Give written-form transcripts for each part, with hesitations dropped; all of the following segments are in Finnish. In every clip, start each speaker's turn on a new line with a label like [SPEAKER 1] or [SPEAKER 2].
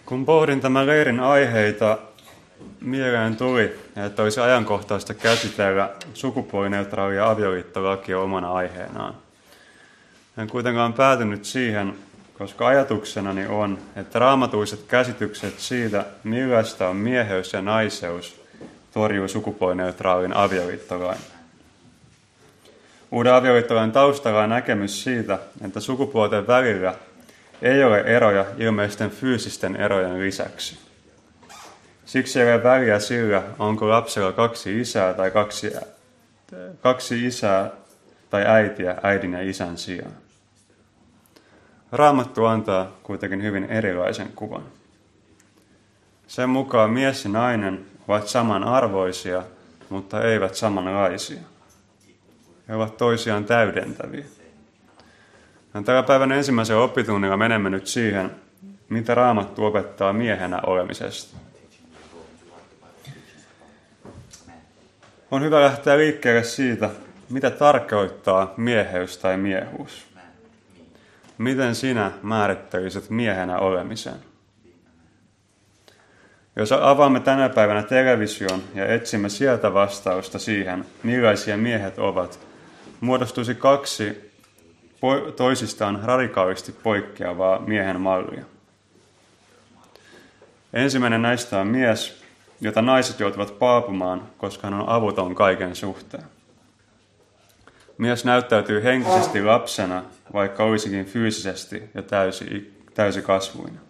[SPEAKER 1] Kun pohdin tämän leirin aiheita, mieleen tuli, että olisi ajankohtaista käsitellä sukupuolineutraalia avioliittolakia omana aiheenaan. En kuitenkaan päätynyt siihen, koska ajatuksenani on, että raamatuiset käsitykset siitä, millaista on mieheys ja naiseus, torjuu sukupuolineutraalin avioliittolain. Uuden avioliittolain taustalla on näkemys siitä, että sukupuolten välillä ei ole eroja ilmeisten fyysisten erojen lisäksi. Siksi ei ole väliä sillä, onko lapsella kaksi isää tai äitiä äidin ja isän sijaan. Raamattu antaa kuitenkin hyvin erilaisen kuvan. Sen mukaan mies ja nainen ovat samanarvoisia, mutta eivät samanlaisia. He ovat toisiaan täydentäviä. Tällä päivän ensimmäisellä oppitunnilla menemme nyt siihen, mitä Raamattu opettaa miehenä olemisesta. On hyvä lähteä liikkeelle siitä, mitä tarkoittaa mieheys tai miehuus. Miten sinä määrittelisit miehenä olemisen? Jos avaamme tänä päivänä television ja etsimme sieltä vastausta siihen, millaisia miehet ovat, muodostuisi kaksi toisistaan radikaalisti poikkeavaa miehen mallia. Ensimmäinen näistä on mies, jota naiset joutuvat paapumaan, koska hän on avuton kaiken suhteen. Mies näyttäytyy henkisesti lapsena, vaikka olisikin fyysisesti ja täysikasvuinen.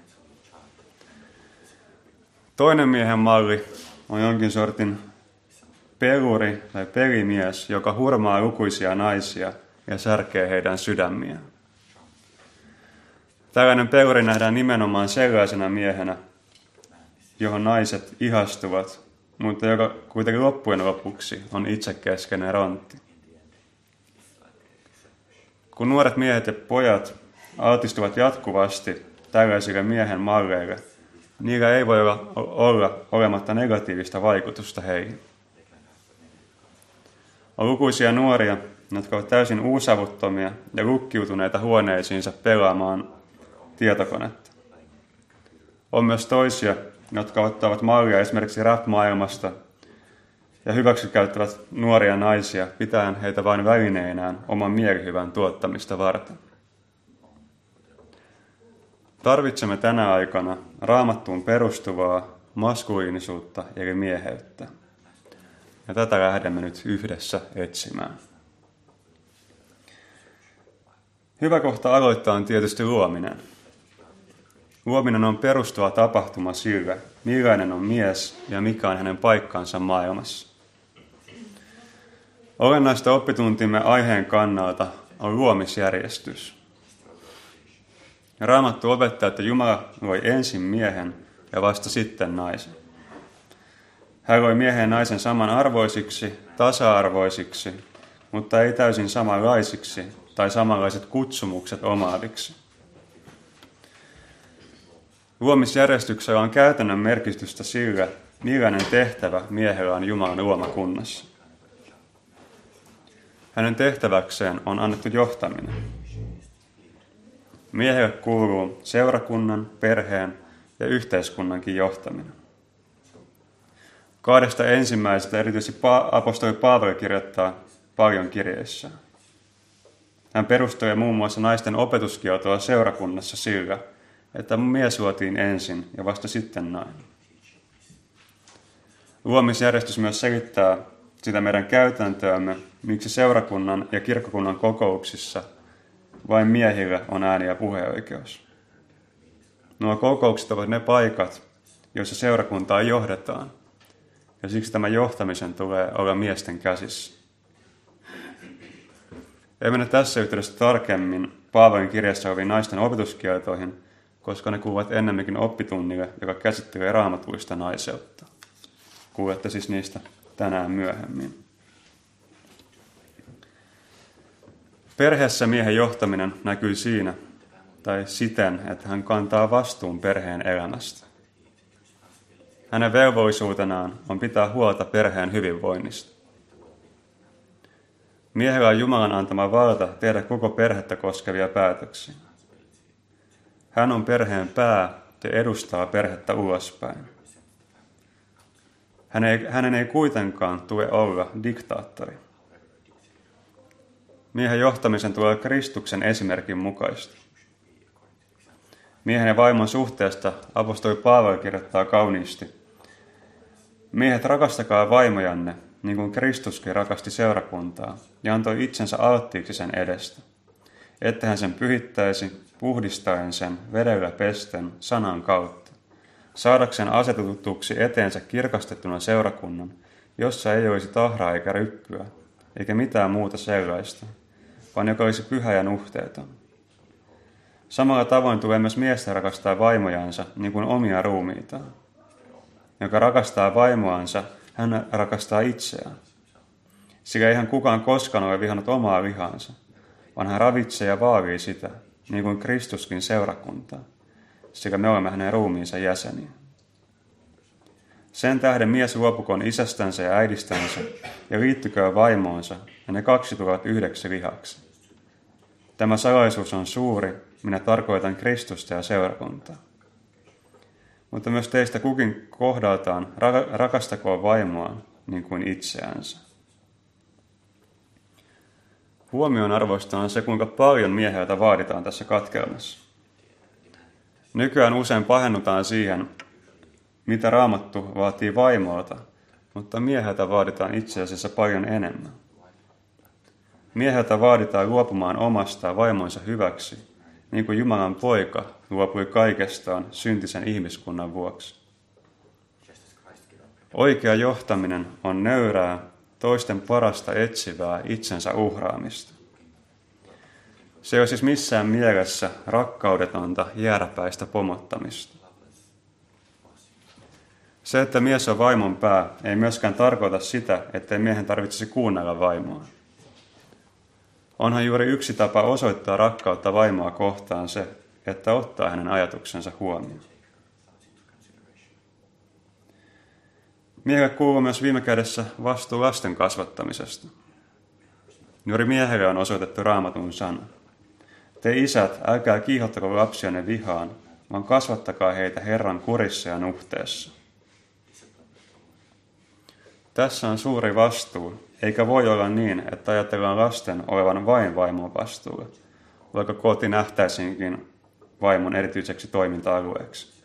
[SPEAKER 1] Toinen miehen malli on jonkin sortin peluri tai pelimies, joka hurmaa lukuisia naisia ja särkee heidän sydämiään. Tällainen peluri nähdään nimenomaan sellaisena miehenä, johon naiset ihastuvat, mutta joka kuitenkin loppujen lopuksi on itsekeskeinen rontti. Kun nuoret miehet ja pojat altistuvat jatkuvasti tällaisille miehen malleille, niillä ei voi olla olematta negatiivista vaikutusta heihin. On lukuisia nuoria, jotka ovat täysin uusavuttomia ja lukkiutuneita huoneisiinsa pelaamaan tietokonetta. On myös toisia, jotka ottavat mallia esimerkiksi rap-maailmasta ja hyväksikäyttävät nuoria naisia pitäen heitä vain välineinään oman mielihyvän tuottamista varten. Tarvitsemme tänä aikana Raamattuun perustuvaa maskuliinisuutta eli mieheyttä. Ja tätä lähdemme nyt yhdessä etsimään. Hyvä kohta aloittaa on tietysti luominen. Luominen on perustava tapahtuma sille, millainen on mies ja mikä on hänen paikkansa maailmassa. Olennaista oppituntimme aiheen kannalta on luomisjärjestys. Raamattu opettaa, että Jumala loi ensin miehen ja vasta sitten naisen. Hän loi miehen ja naisen samanarvoisiksi, tasa-arvoisiksi, mutta ei täysin samanlaisiksi tai samanlaiset kutsumukset omaaviksi. Luomisjärjestyksellä on käytännön merkitystä sillä, millainen tehtävä miehellä on Jumalan luomakunnassa. Hänen tehtäväkseen on annettu johtaminen. Miehelle kuuluu seurakunnan, perheen ja yhteiskunnankin johtaminen. Kahdesta ensimmäisestä erityisesti apostoli Paavali kirjoittaa paljon kirjeissään. Hän perustelee muun muassa naisten opetuskieltoa seurakunnassa sillä, että mies luotiin ensin ja vasta sitten nainen. Luomisjärjestys myös selittää sitä meidän käytäntöämme, miksi seurakunnan ja kirkkokunnan kokouksissa vain miehillä on ääni- ja puheoikeus. Nuo kokoukset ovat ne paikat, joissa seurakuntaa johdetaan, ja siksi tämä johtamisen tulee olla miesten käsissä. Ei mennä tässä yhteydessä tarkemmin Paavalin kirjassa oleviin naisten opetuskieltoihin, koska ne kuuluvat ennemminkin oppitunnille, joka käsittelee raamatullista naiseutta. Kuulette siis niistä tänään myöhemmin. Perheessä miehen johtaminen näkyy siinä, tai siten, että hän kantaa vastuun perheen elämästä. Hänen velvollisuutenaan on pitää huolta perheen hyvinvoinnista. Miehellä on Jumalan antama valta tehdä koko perhettä koskevia päätöksiä. Hän on perheen pää ja edustaa perhettä ulospäin. Hänen ei kuitenkaan tule olla diktaattori. Miehen johtamisen tulee olla Kristuksen esimerkin mukaista. Miehen ja vaimon suhteesta apostoli Paavali kirjoittaa kauniisti: miehet, rakastakaa vaimojanne, niin kuin Kristuskin rakasti seurakuntaa ja antoi itsensä alttiiksi sen edestä, että hän sen pyhittäisi, puhdistaen sen vedellä pesten sanan kautta, saadakseen asetetuksi eteensä kirkastettuna seurakunnan, jossa ei olisi tahraa eikä ryppyä, eikä mitään muuta sellaista, vaan joka olisi pyhä ja nuhteeton. Samalla tavoin tulee myös miestä rakastaa vaimojansa niin kuin omia ruumiitaan. Joka rakastaa vaimoansa, hän rakastaa itseään. Sillä eihän kukaan koskaan ole vihannut omaa lihaansa, vaan hän ravitsee ja vaalii sitä, niin kuin Kristuskin seurakuntaa, sillä me olemme hänen ruumiinsa jäseniä. Sen tähden mies luopukoon isästänsä ja äidistänsä ja liittyköön vaimoonsa, ja ne kaksi tulevat yhdeksi lihaksi. Tämä salaisuus on suuri, minä tarkoitan Kristusta ja seurakuntaa. Mutta myös teistä kukin kohdaltaan rakastakoon vaimoaan niin kuin itseänsä. Huomioon arvoista on se, kuinka paljon mieheltä vaaditaan tässä katkelmassa. Nykyään usein pahennutaan siihen, mitä Raamattu vaatii vaimolta, mutta mieheltä vaaditaan itse asiassa paljon enemmän. Mieheltä vaaditaan luopumaan omastaan vaimonsa hyväksi, niin kuin Jumalan poika luopui kaikestaan syntisen ihmiskunnan vuoksi. Oikea johtaminen on nöyrää, toisten parasta etsivää itsensä uhraamista. Se ei ole siis missään mielessä rakkaudetonta jääräpäistä pomottamista. Se, että mies on vaimon pää, ei myöskään tarkoita sitä, ettei miehen tarvitsisi kuunnella vaimoa. Onhan juuri yksi tapa osoittaa rakkautta vaimoa kohtaan se, että ottaa hänen ajatuksensa huomioon. Miehelle kuuluu myös viime kädessä vastuu lasten kasvattamisesta. Juuri miehelle on osoitettu Raamatun sana: te isät, älkää kiihottako lapsianne vihaan, vaan kasvattakaa heitä Herran kurissa ja nuhteessa. Tässä on suuri vastuu, eikä voi olla niin, että ajatellaan lasten olevan vain vaimon vastuulla, vaikka koti nähtäisinkin vaimon erityiseksi toiminta-alueeksi.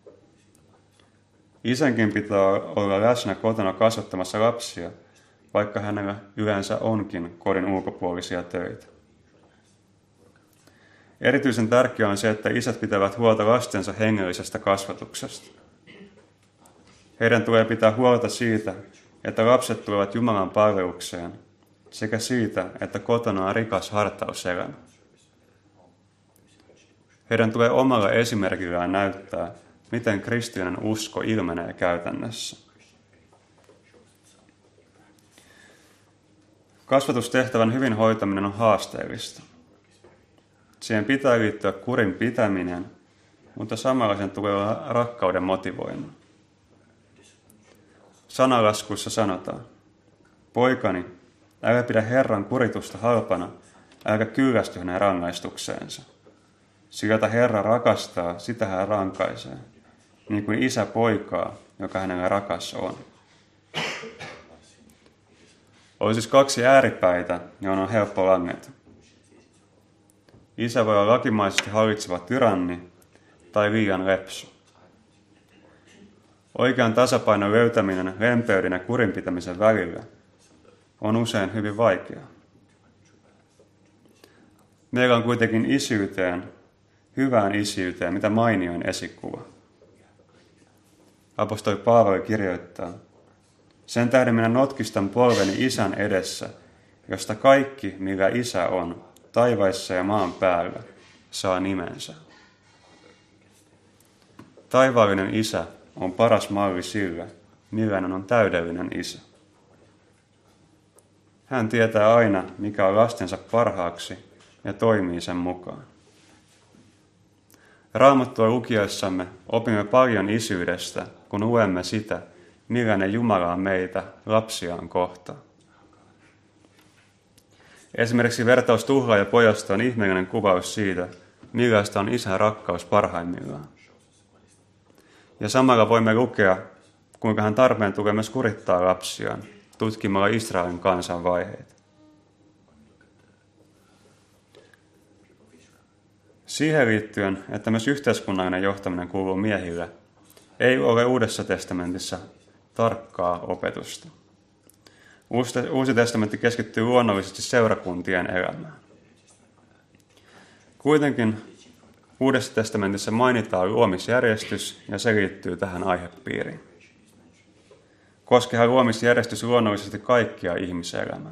[SPEAKER 1] Isänkin pitää olla läsnä kotona kasvattamassa lapsia, vaikka hänellä yleensä onkin kodin ulkopuolisia töitä. Erityisen tärkeää on se, että isät pitävät huolta lastensa hengellisestä kasvatuksesta. Heidän tulee pitää huolta siitä, että lapset tulevat Jumalan palvelukseen, sekä siitä, että kotona on rikas hartauselämä. Heidän tulee omalla esimerkillään näyttää, miten kristillinen usko ilmenee käytännössä. Kasvatustehtävän hyvin hoitaminen on haasteellista. Siihen pitää liittyä kurin pitäminen, mutta samalla sen tulee olla rakkauden motivoima. Sanalaskuissa sanotaan: poikani, älä pidä Herran kuritusta halpana, älä kyllästy hänen rangaistukseensa. Sillä jota Herra rakastaa, sitä hän rankaisee, niin kuin isä poikaa, joka hänellä rakas on. Oli siis kaksi ääripäitä, johon on helppo langeta. Isä voi olla lakimaisesti hallitseva tyranni tai liian lepsu. Oikean tasapainon löytäminen lempeyden ja kurinpitämisen välillä on usein hyvin vaikeaa. Meillä on kuitenkin hyvään isyyteen, mitä mainioin esikuva. Apostoli Paavali kirjoittaa: sen tähden minä notkistan polveni isän edessä, josta kaikki, millä isä on, taivaissa ja maan päällä, saa nimensä. Taivaallinen isä on paras malli sillä, millainen on täydellinen isä. Hän tietää aina, mikä on lastensa parhaaksi ja toimii sen mukaan. Raamattua lukiessamme opimme paljon isyydestä, kun luemme sitä, millainen Jumala on meitä lapsiaan kohtaan. Esimerkiksi vertaus tuhlaan ja pojasta on ihmeellinen kuvaus siitä, millaista on isän rakkaus parhaimmillaan. Ja samalla voimme lukea, kuinka hän tarpeen tulee myös kurittaa lapsiaan, tutkimalla Israelin kansan vaiheita. Siihen liittyen, että myös yhteiskunnallinen johtaminen kuuluu miehille, ei ole Uudessa testamentissa tarkkaa opetusta. Uusi testamentti keskittyy luonnollisesti seurakuntien elämään. Kuitenkin Uudessa testamentissa mainitaan luomisjärjestys ja se liittyy tähän aihepiiriin. Koskehan luomisjärjestys luonnollisesti kaikkia ihmiselämää.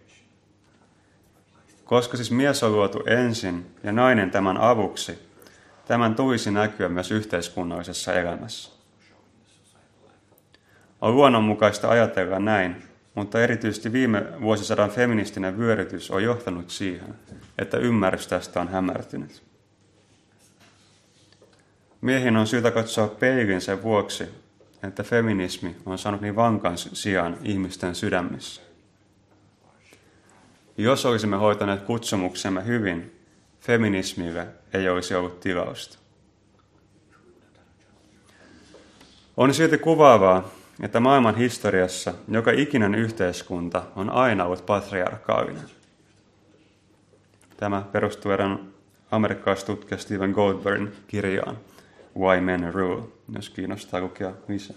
[SPEAKER 1] Koska siis mies on luotu ensin ja nainen tämän avuksi, tämän tulisi näkyä myös yhteiskunnallisessa elämässä. On luonnonmukaista ajatella näin, mutta erityisesti viime vuosisadan feministinen vyörytys on johtanut siihen, että ymmärrys tästä on hämärtynyt. Miehin on syytä katsoa peiliin sen vuoksi, että feminismi on saanut niin vankan sijaan ihmisten sydämissä. Jos olisimme hoitaneet kutsumuksemme hyvin, feminismille ei olisi ollut tilausta. On silti kuvaavaa, että maailman historiassa joka ikinen yhteiskunta on aina ollut patriarkaalinen. Tämä perustuu erään amerikkalaistutkija Stephen Goldbergin kirjaan Why Men Rule, jos kiinnostaa lukea lisää.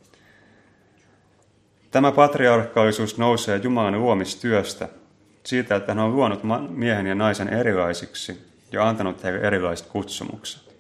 [SPEAKER 1] Tämä patriarkaalisuus nousee Jumalan luomistyöstä, siitä, että hän on luonut miehen ja naisen erilaisiksi ja antanut heille erilaiset kutsumukset.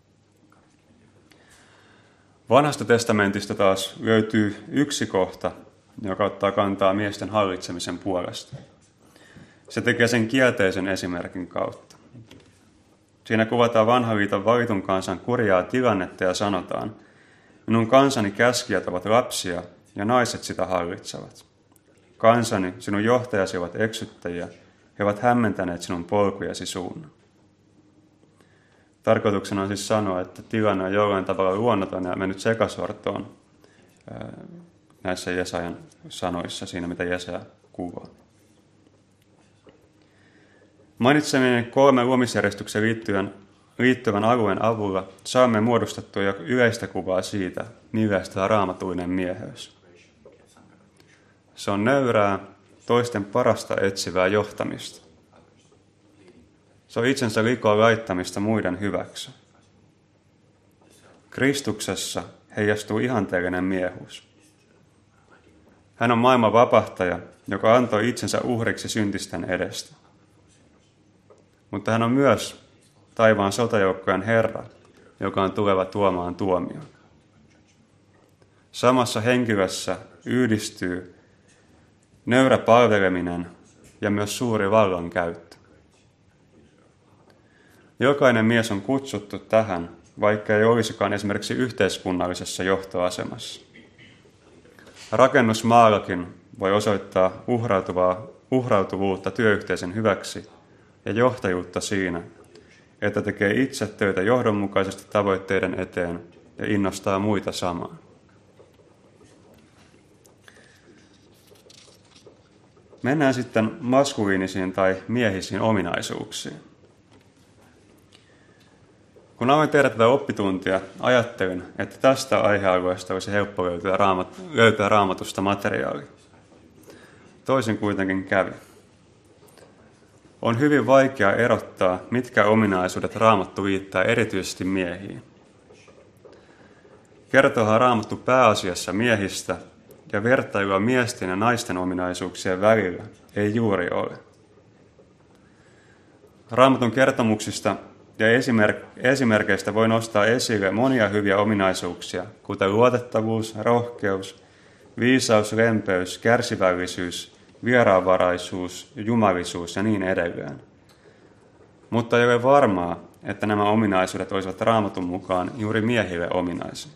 [SPEAKER 1] Vanhasta testamentista taas löytyy yksi kohta, joka ottaa kantaa miesten hallitsemisen puolesta. Se tekee sen kielteisen esimerkin kautta. Siinä kuvataan vanhan liiton valitun kansan kurjaa tilannetta ja sanotaan, minun kansani käskijät ovat lapsia ja naiset sitä hallitsevat. Kansani, sinun johtajasi ovat eksyttäjiä, he ovat hämmentäneet sinun polkujasi suunnan. Tarkoituksena on siis sanoa, että tilanne on jollain tavalla luonnoton ja mennyt sekasortoon näissä Jesajan sanoissa, siinä mitä Jesaja kuvaa. Mainitseminen 3 luomisjärjestyksen liittyvän alueen avulla saamme muodostettua jo yleistä kuvaa siitä, millaista on raamatullinen mieheys. Se on nöyrää, toisten parasta etsivää johtamista. Se on itsensä likoon laittamista muiden hyväksi. Kristuksessa heijastuu ihanteellinen miehuus. Hän on maailman vapahtaja, joka antoi itsensä uhriksi syntisten edestä. Mutta hän on myös taivaan sotajoukkojen Herra, joka on tuleva tuomaan tuomion. Samassa henkilössä yhdistyy nöyrä palveleminen ja myös suuri vallankäyttö. Jokainen mies on kutsuttu tähän, vaikka ei olisikaan esimerkiksi yhteiskunnallisessa johtoasemassa. Rakennusmaallakin voi osoittaa uhrautuvuutta työyhteisön hyväksi ja johtajuutta siinä, että tekee itse töitä johdonmukaisesti tavoitteiden eteen ja innostaa muita samaan. Mennään sitten maskuliinisiin tai miehisiin ominaisuuksiin. Kun aloin tehdä tätä oppituntia, ajattelin, että tästä aihealueesta olisi helppo löytää Raamatusta materiaalia. Toisin kuitenkin kävi. On hyvin vaikea erottaa, mitkä ominaisuudet Raamattu liittää erityisesti miehiin. Kertoohan Raamattu pääasiassa miehistä, ja vertailua miesten ja naisten ominaisuuksien välillä ei juuri ole. Raamatun kertomuksista ja esimerkeistä voi nostaa esille monia hyviä ominaisuuksia, kuten luotettavuus, rohkeus, viisaus, lempeys, kärsivällisyys, vieraanvaraisuus, jumalisuus ja niin edelleen. Mutta ei ole varmaa, että nämä ominaisuudet olisivat Raamatun mukaan juuri miehille ominaisia.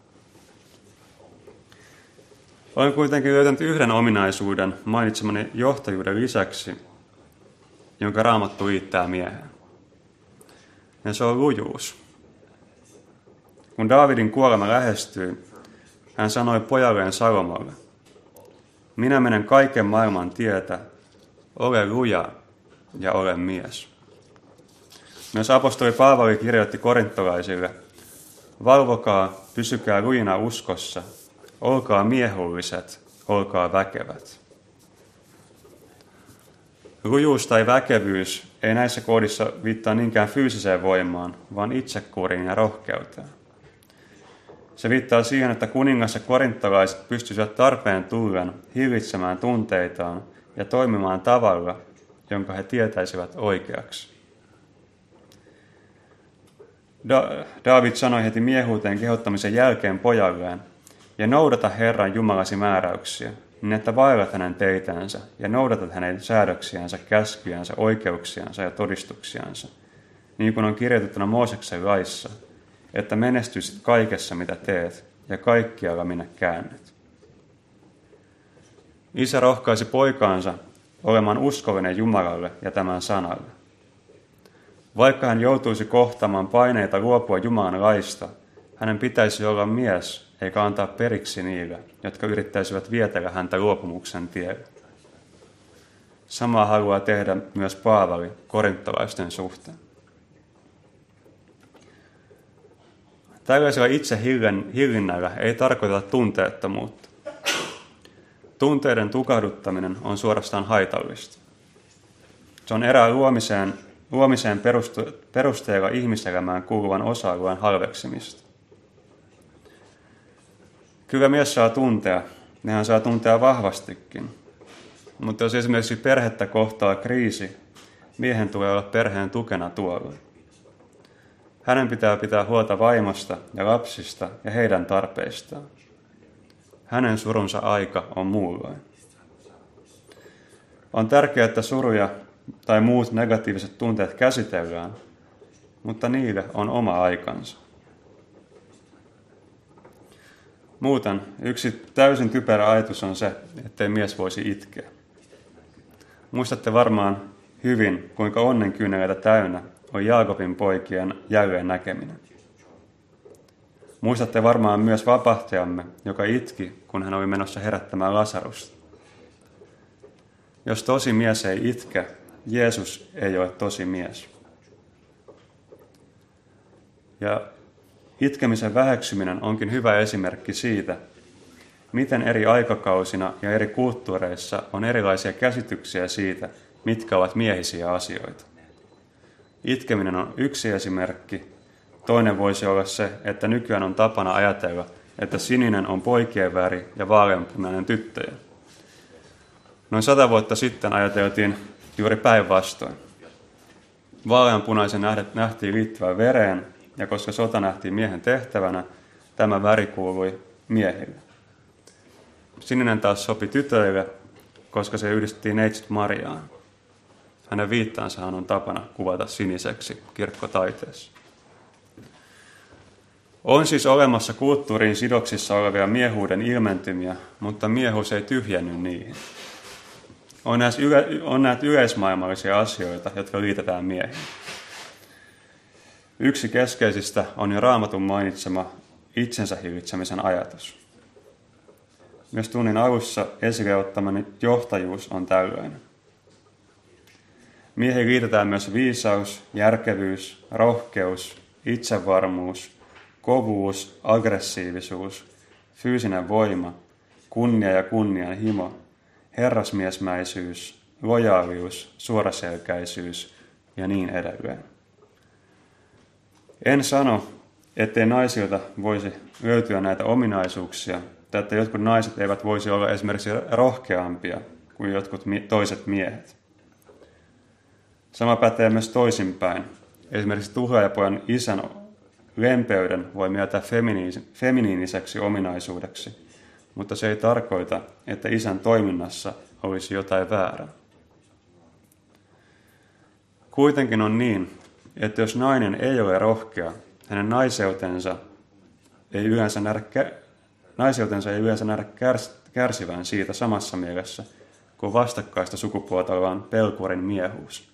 [SPEAKER 1] Olen kuitenkin löytänyt yhden ominaisuuden mainitsemani johtajuuden lisäksi, jonka Raamattu liittää mieheen. Ja se on lujuus. Kun Daavidin kuolema lähestyi, hän sanoi pojalleen Salomolle, minä menen kaiken maailman tietä, ole luja ja ole mies. Myös apostoli Paavali kirjoitti korintolaisille, valvokaa pysykää lujina uskossa, olkaa miehulliset, olkaa väkevät. Lujuus tai väkevyys ei näissä kohdissa viittaa niinkään fyysiseen voimaan, vaan itsekuriin ja rohkeuteen. Se viittaa siihen, että kuningas ja korinttalaiset pystyisivät tarpeen tullen hillitsemään tunteitaan ja toimimaan tavalla, jonka he tietäisivät oikeaksi. Daavid sanoi heti miehuuteen kehottamisen jälkeen pojalleen, ja noudata Herran Jumalasi määräyksiä, niin että vaellat hänen teitänsä ja noudatat hänen säädöksiänsä, käskyjänsä, oikeuksiansa ja todistuksiansa, niin kuin on kirjoitettuna Mooseksen laissa, että menestyisit kaikessa, mitä teet, ja kaikkialla, minne käännet. Isä rohkaisi poikaansa olemaan uskollinen Jumalalle ja tämän sanalle. Vaikka hän joutuisi kohtaamaan paineita luopua Jumalan laista, hänen pitäisi olla mies, eikä antaa periksi niille, jotka yrittäisivät vietellä häntä luopumuksen tielle. Samaa haluaa tehdä myös Paavali korinttalaisten suhteen. Tällaisella itsehillinnällä ei tarkoiteta tunteettomuutta. Tunteiden tukahduttaminen on suorastaan haitallista. Se on erään luomiseen perusteella ihmiselämään kuuluvan osa-alueen halveksimista. Kyllä mies saa tuntea, nehän saa tuntea vahvastikin. Mutta jos esimerkiksi perhettä kohtaa kriisi, miehen tulee olla perheen tukena tuolla. Hänen pitää pitää huolta vaimosta ja lapsista ja heidän tarpeistaan. Hänen surunsa aika on muulloin. On tärkeää, että suruja tai muut negatiiviset tunteet käsitellään, mutta niille on oma aikansa. Muuten yksi täysin typerä ajatus on se, ettei mies voisi itkeä. Muistatte varmaan hyvin, kuinka onnenkyyneleitä täynnä on Jaakobin poikien jälleen näkeminen. Muistatte varmaan myös vapahtajamme, joka itki, kun hän oli menossa herättämään Lasarusta. Jos tosi mies ei itke, Jeesus ei ole tosi mies. Ja itkemisen väheksyminen onkin hyvä esimerkki siitä, miten eri aikakausina ja eri kulttuureissa on erilaisia käsityksiä siitä, mitkä ovat miehisiä asioita. Itkeminen on yksi esimerkki. Toinen voisi olla se, että nykyään on tapana ajatella, että sininen on poikien väri ja vaaleanpunainen tyttöjen. Noin 100 vuotta sitten ajateltiin juuri päinvastoin. Vaaleanpunaisen nähtiin liittyvän vereen, ja koska sota nähtiin miehen tehtävänä, tämä väri kuului miehille. Sininen taas sopi tytöille, koska se yhdistettiin neitsyt Mariaan. Hänen viittaansahan on tapana kuvata siniseksi kirkkotaiteessa. On siis olemassa kulttuuriin sidoksissa olevia miehuuden ilmentymiä, mutta miehuus ei tyhjenny niihin. On näitä yleismaailmallisia asioita, jotka liitetään miehiin. Yksi keskeisistä on jo Raamatun mainitsema itsensä hillitsemisen ajatus. Myös tunnin alussa esille ottamani johtajuus on tällainen. Miehiin liitetään myös viisaus, järkevyys, rohkeus, itsevarmuus, kovuus, aggressiivisuus, fyysinen voima, kunnia ja kunnianhimo, herrasmiesmäisyys, lojaalius, suoraselkäisyys ja niin edelleen. En sano, ettei naisilta voisi löytyä näitä ominaisuuksia, tai että jotkut naiset eivät voisi olla esimerkiksi rohkeampia kuin jotkut toiset miehet. Sama pätee myös toisinpäin. Esimerkiksi tuhlaajapojan isän lempeyden voi mieltää feminiiniseksi ominaisuudeksi, mutta se ei tarkoita, että isän toiminnassa olisi jotain väärää. Kuitenkin on niin, että jos nainen ei ole rohkea, hänen naiseutensa ei yleensä nähdä kärsivän siitä samassa mielessä kuin vastakkaista sukupuolta olevan pelkurin miehuus.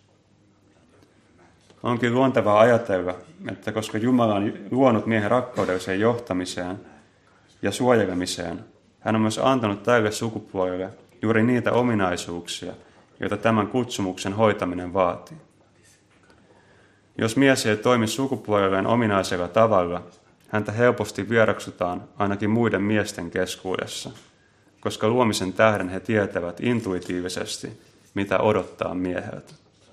[SPEAKER 1] Onkin luontevaa ajatella, että koska Jumala on luonut miehen rakkaudelliseen johtamiseen ja suojelemiseen, hän on myös antanut tälle sukupuolelle juuri niitä ominaisuuksia, joita tämän kutsumuksen hoitaminen vaatii. Jos mies ei toimi sukupuolelleen ominaisella tavalla, häntä helposti vieroksutaan ainakin muiden miesten keskuudessa, koska luomisen tähden he tietävät intuitiivisesti, mitä odottaa mieheltä.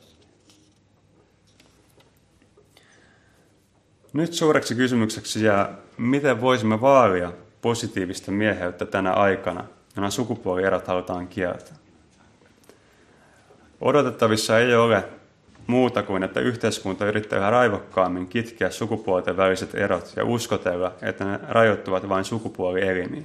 [SPEAKER 1] Nyt suureksi kysymykseksi jää, miten voisimme vaalia positiivista mieheyttä tänä aikana, jona sukupuolierot halutaan kieltää. Odotettavissa ei ole muuta kuin, että yhteiskunta yrittää yhä raivokkaammin kitkeä sukupuolten väliset erot ja uskotella, että ne rajoittuvat vain sukupuolielimiin.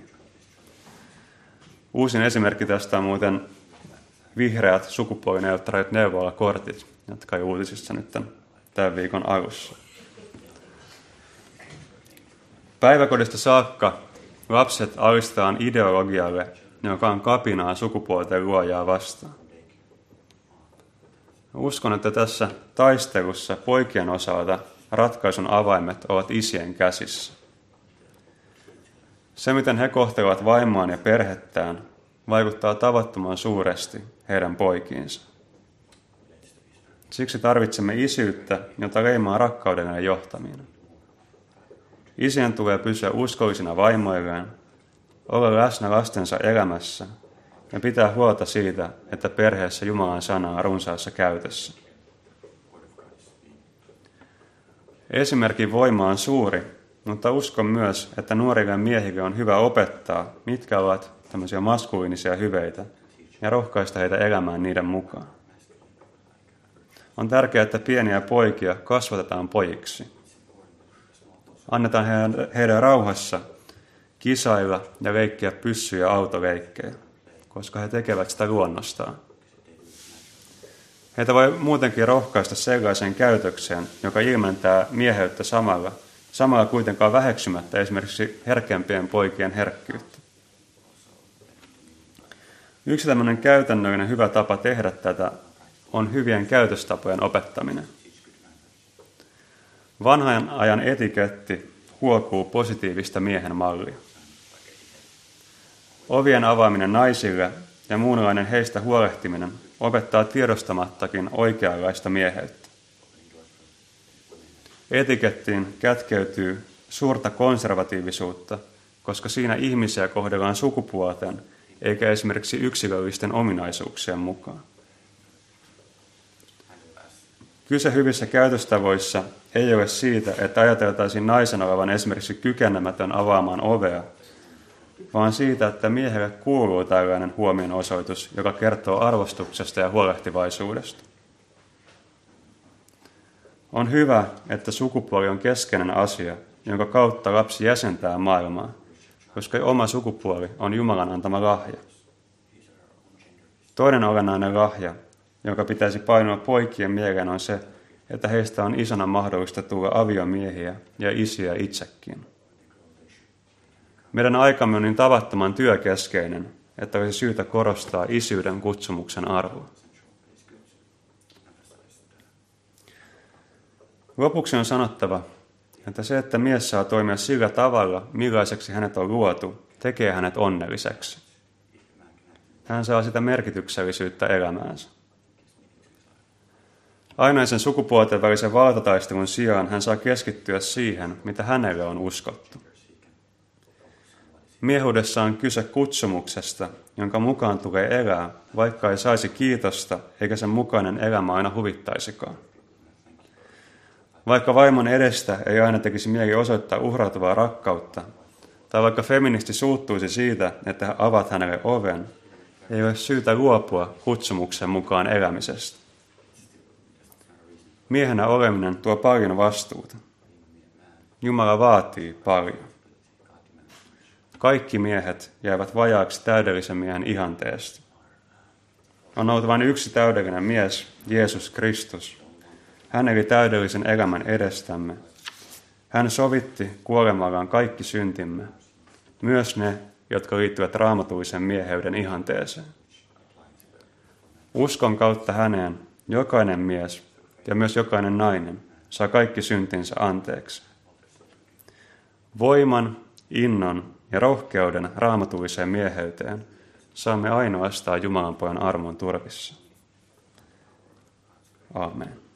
[SPEAKER 1] Uusin esimerkki tästä on muuten vihreät sukupuolineutraalit neuvolakortit, jotka oli uutisissa nyt tämän viikon alussa. Päiväkodista saakka lapset alistetaan ideologialle, joka on kapinaa sukupuolten luojaa vastaan. Uskon, että tässä taistelussa poikien osalta ratkaisun avaimet ovat isien käsissä. Se, miten he kohtelevat vaimoaan ja perhettään, vaikuttaa tavattoman suuresti heidän poikiinsa. Siksi tarvitsemme isyyttä, jota leimaa rakkauden ja johtaminen. Isien tulee pysyä uskollisina vaimoilleen, olla läsnä lastensa elämässä ja pitää huolta siitä, että perheessä Jumalan sana on runsaassa käytössä. Esimerkin voima on suuri, mutta uskon myös, että nuorille miehille on hyvä opettaa, mitkä ovat tämmöisiä maskuliinisia hyveitä ja rohkaista heitä elämään niiden mukaan. On tärkeää, että pieniä poikia kasvatetaan pojiksi. Annetaan heidän rauhassa kisailla ja leikkiä pyssy- ja autoleikkejä, koska he tekevät sitä luonnostaan. Heitä voi muutenkin rohkaista sellaiseen käytökseen, joka ilmentää mieheyttä samalla kuitenkaan väheksymättä esimerkiksi herkempien poikien herkkyyttä. Yksi tämmöinen käytännöllinen hyvä tapa tehdä tätä on hyvien käytöstapojen opettaminen. Vanhan ajan etiketti huokuu positiivista miehen mallia. Ovien avaaminen naisille ja muunlainen heistä huolehtiminen opettaa tiedostamattakin oikeanlaista mieheyttä. Etikettiin kätkeytyy suurta konservatiivisuutta, koska siinä ihmisiä kohdellaan sukupuolten eikä esimerkiksi yksilöllisten ominaisuuksien mukaan. Kyse hyvissä käytöstavoissa ei ole siitä, että ajateltaisiin naisen olevan esimerkiksi kykenemätön avaamaan ovea, vaan siitä, että miehelle kuuluu tällainen huomionosoitus, joka kertoo arvostuksesta ja huolehtivaisuudesta. On hyvä, että sukupuoli on keskeinen asia, jonka kautta lapsi jäsentää maailmaa, koska oma sukupuoli on Jumalan antama lahja. Toinen olennainen lahja, jonka pitäisi painua poikien mieleen, on se, että heistä on isona mahdollista tulla aviomiehiä ja isiä itsekin. Meidän aikamme on niin tavattoman työkeskeinen, että olisi syytä korostaa isyyden kutsumuksen arvoa. Lopuksi on sanottava, että se, että mies saa toimia sillä tavalla, millaiseksi hänet on luotu, tekee hänet onnelliseksi. Hän saa sitä merkityksellisyyttä elämäänsä. Ainaisen sukupuolten välisen valtataistelun sijaan hän saa keskittyä siihen, mitä hänelle on uskottu. Miehuudessa on kyse kutsumuksesta, jonka mukaan tulee elää, vaikka ei saisi kiitosta, eikä sen mukainen elämä aina huvittaisikaan. Vaikka vaimon edestä ei aina tekisi mieli osoittaa uhrautuvaa rakkautta, tai vaikka feministi suuttuisi siitä, että avaat hänelle oven, ei ole syytä luopua kutsumuksen mukaan elämisestä. Miehenä oleminen tuo paljon vastuuta. Jumala vaatii paljon. Kaikki miehet jäävät vajaaksi täydellisen miehen ihanteesta. On ollut vain yksi täydellinen mies, Jeesus Kristus. Hän eli täydellisen elämän edestämme. Hän sovitti kuolemallaan kaikki syntimme, myös ne, jotka liittyvät raamatullisen mieheyden ihanteeseen. Uskon kautta häneen jokainen mies ja myös jokainen nainen saa kaikki syntinsä anteeksi. Voiman, innon ja rohkeuden raamatulliseen mieheyteen saamme ainoastaan Jumalan pojan armon turvissa. Aamen.